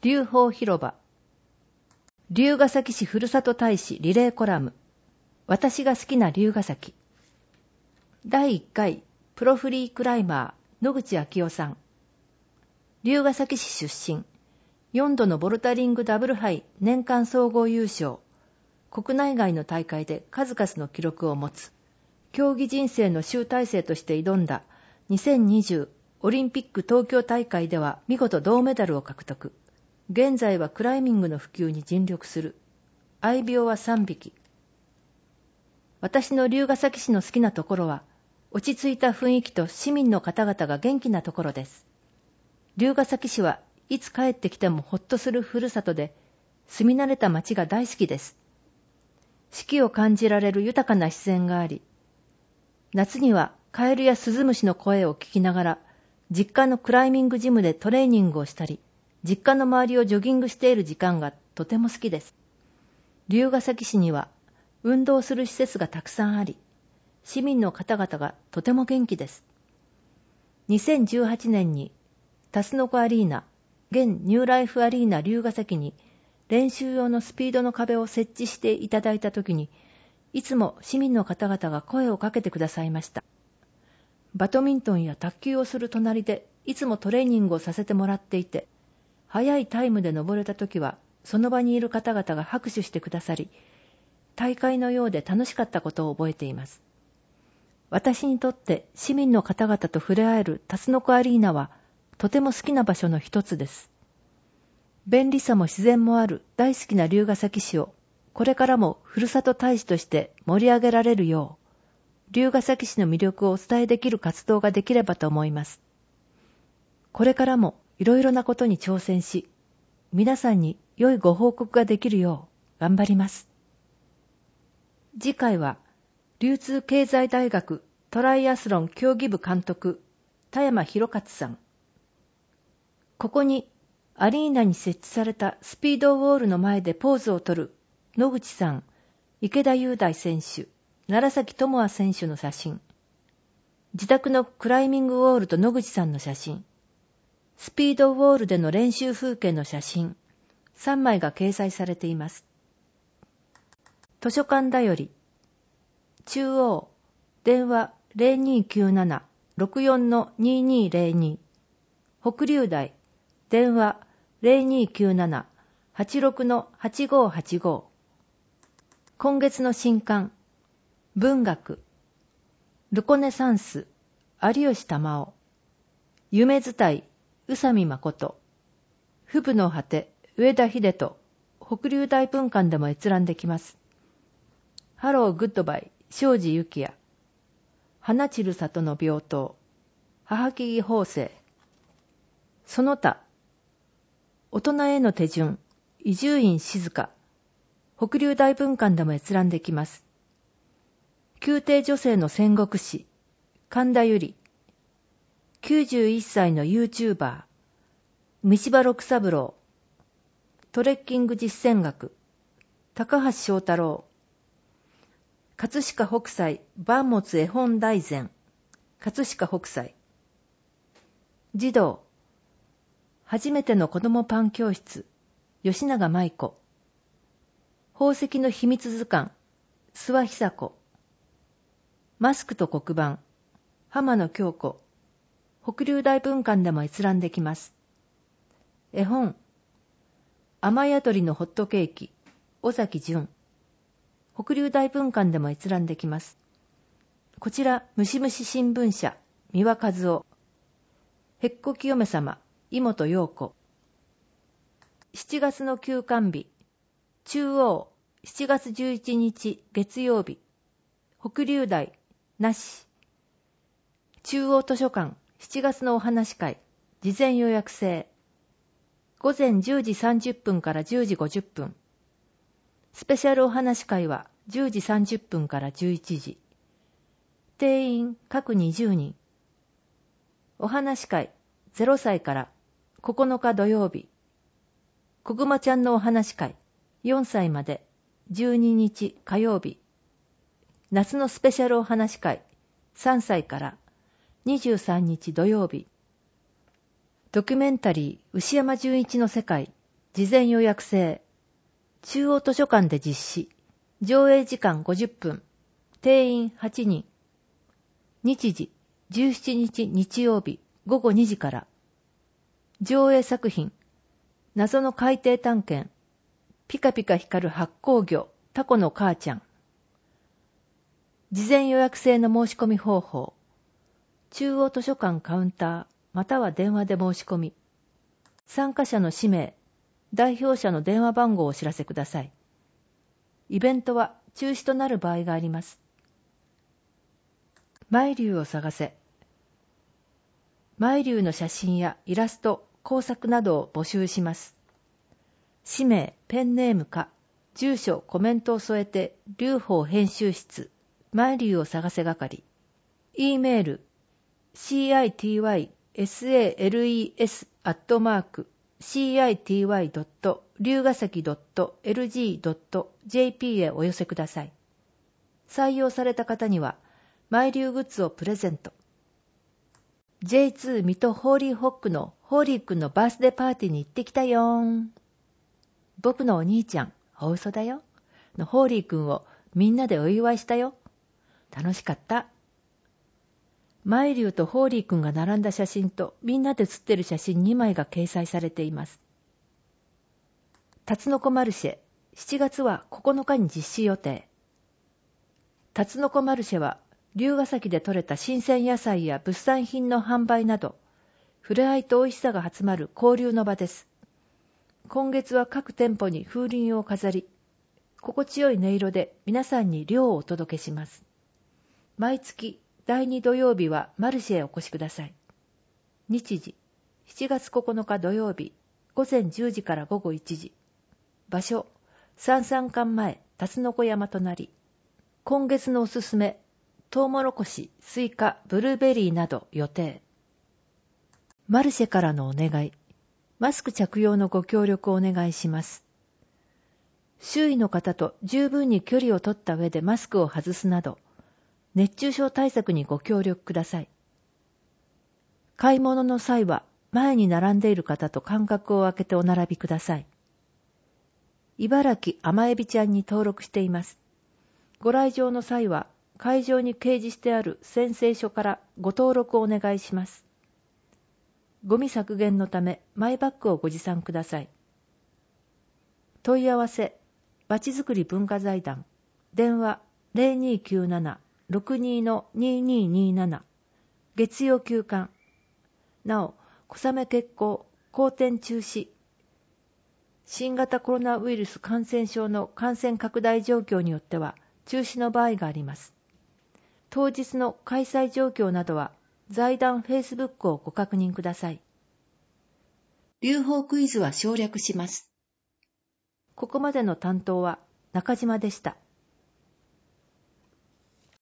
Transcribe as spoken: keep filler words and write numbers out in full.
龍宝広場。龍ヶ崎市ふるさと大使リレーコラム。私が好きな龍ヶ崎。だいいっかいプロフリークライマー野口昭夫さん。龍ヶ崎市出身。よんどのボルダリングダブルハイ年間総合優勝。国内外の大会で数々の記録を持つ。競技人生の集大成として挑んだにせんにじゅうオリンピック東京大会では見事銅メダルを獲得。現在はクライミングの普及に尽力する。愛猫はさんびき。私の龍ヶ崎市の好きなところは、落ち着いた雰囲気と市民の方々が元気なところです。龍ヶ崎市はいつ帰ってきてもほっとするふるさとで、住み慣れた街が大好きです。四季を感じられる豊かな自然があり、夏にはカエルやスズムシの声を聞きながら、実家のクライミングジムでトレーニングをしたり、実家の周りをジョギングしている時間がとても好きです。龍ヶ崎市には運動する施設がたくさんあり、市民の方々がとても元気です。にせんじゅうはちねんにタスノコアリーナ、現ニューライフアリーナ龍ヶ崎に練習用のスピードの壁を設置していただいたときに、いつも市民の方々が声をかけてくださいました。バドミントンや卓球をする隣でいつもトレーニングをさせてもらっていて、早いタイムで登れたときは、その場にいる方々が拍手してくださり、大会のようで楽しかったことを覚えています。私にとって市民の方々と触れ合えるタスノコアリーナは、とても好きな場所の一つです。便利さも自然もある大好きな龍ヶ崎市を、これからもふるさと大使として盛り上げられるよう、龍ヶ崎市の魅力をお伝えできる活動ができればと思います。これからもいろいろなことに挑戦し、皆さんに良いご報告ができるよう頑張ります。次回は、流通経済大学トライアスロン競技部監督、田山博勝さん。ここに、アリーナに設置されたスピードウォールの前でポーズをとる野口さん、池田雄大選手、楢崎智亜選手の写真。自宅のクライミングウォールと野口さんの写真。スピードウォールでの練習風景の写真、さんまいが掲載されています。図書館だより、中央、電話 ゼロにきゅうなな ろくよん ににゼロに、北龍大、電話 ゼロにきゅうなな はちろく はちごはちご。今月の新刊、文学、ルコネサンス、有吉玉緒、夢伝い、宇佐美誠、父母の果て、上田秀人、北龍大文館でも閲覧できます。ハローグッドバイ、庄司幸也、花散る里の病棟、母木義法政、その他、大人への手順、伊集院静香、北龍大文館でも閲覧できます。宮廷女性の戦国史、神田由里、きゅうじゅういっさいの YouTuber、道場六三郎、トレッキング実践学、高橋翔太郎、葛飾北斎万物絵本大全、葛飾北斎、児童、初めての子どもパン教室、吉永舞子、宝石の秘密図鑑、諏訪久子、マスクと黒板、浜野京子、北龍大文館でも閲覧できます。絵本、雨宿りのホットケーキ、尾崎淳、北龍大文館でも閲覧できます。こちら、ムシムシ新聞社、三輪和夫、へっこき嫁様、井本陽子。しちがつの休館日、中央、しちがつじゅういちにち月曜日、北龍大、なし。中央図書館、しちがつのお話会、事前予約制。午前じゅうじさんじゅっぷんからじゅうじごじゅっぷん。スペシャルお話会はじゅうじさんじゅっぷんからじゅういちじ。定員各にじゅうにん。お話会ゼロさいからここのか土曜日。こぐまちゃんのお話会よんさいまでじゅうににち火曜日。夏のスペシャルお話会さんさいからにじゅうさんにち土曜日。ドキュメンタリー牛山純一の世界事前予約制。中央図書館で実施。上映時間ごじゅっぷん。定員はちにん。日時、じゅうしちにち日曜日ごごにじから。上映作品、謎の海底探検、ピカピカ光る発光魚、タコの母ちゃん。事前予約制の申し込み方法。中央図書館カウンター、または電話で申し込み。参加者の氏名、代表者の電話番号をお知らせください。イベントは中止となる場合があります。マイリュウを探せ。マイリュウの写真やイラスト、工作などを募集します。氏名、ペンネームか、住所、コメントを添えて、劉邦編集室、マイリュウを探せ係。E メール、シーアイティーワイエスエーエルイーエス アットマーク、シーアイティーワイ ドット 龍ヶ崎 ドット エルジー ドット ジェーピー へお寄せください。採用された方には、マイリュウグッズをプレゼント。ジェイツー 水戸ホーリーホックのホーリーくんのバースデーパーティーに行ってきたよーん。僕のお兄ちゃん、お嘘だよ。のホーリーくんをみんなでお祝いしたよ。楽しかった。マイリュウとホーリーくんが並んだ写真とみんなで写ってる写真にまいが掲載されています。タツノコマルシェ、しちがつはここのかに実施予定。タツノコマルシェは、龍ヶ崎で採れた新鮮野菜や物産品の販売など、触れ合いと美味しさが集まる交流の場です。今月は各店舗に風鈴を飾り、心地よい音色で皆さんに涼をお届けします。毎月だいに土曜日はマルシェへお越しください。日時、しちがつここのか土曜日、ごぜんじゅうじからごごいちじ。場所、三三館前、タツノコ山隣。今月のおすすめ、トウモロコシ、スイカ、ブルーベリーなど予定。マルシェからのお願い。マスク着用のご協力をお願いします。周囲の方と十分に距離を取った上でマスクを外すなど、熱中症対策にご協力ください。買い物の際は前に並んでいる方と間隔を空けてお並びください。茨城甘エビちゃんに登録しています。ご来場の際は会場に掲示してある宣誓書からご登録をお願いします。ゴミ削減のためマイバッグをご持参ください。問い合わせ、まちづくり文化財団、電話 ゼロにーきゅうなな ろくにー にーにーにーなな、月曜休館。なお、小雨決行、好転中止。新型コロナウイルス感染症の感染拡大状況によっては中止の場合があります。当日の開催状況などは財団フェイスブックをご確認ください。劉邦クイズは省略します。ここまでの担当は中島でした。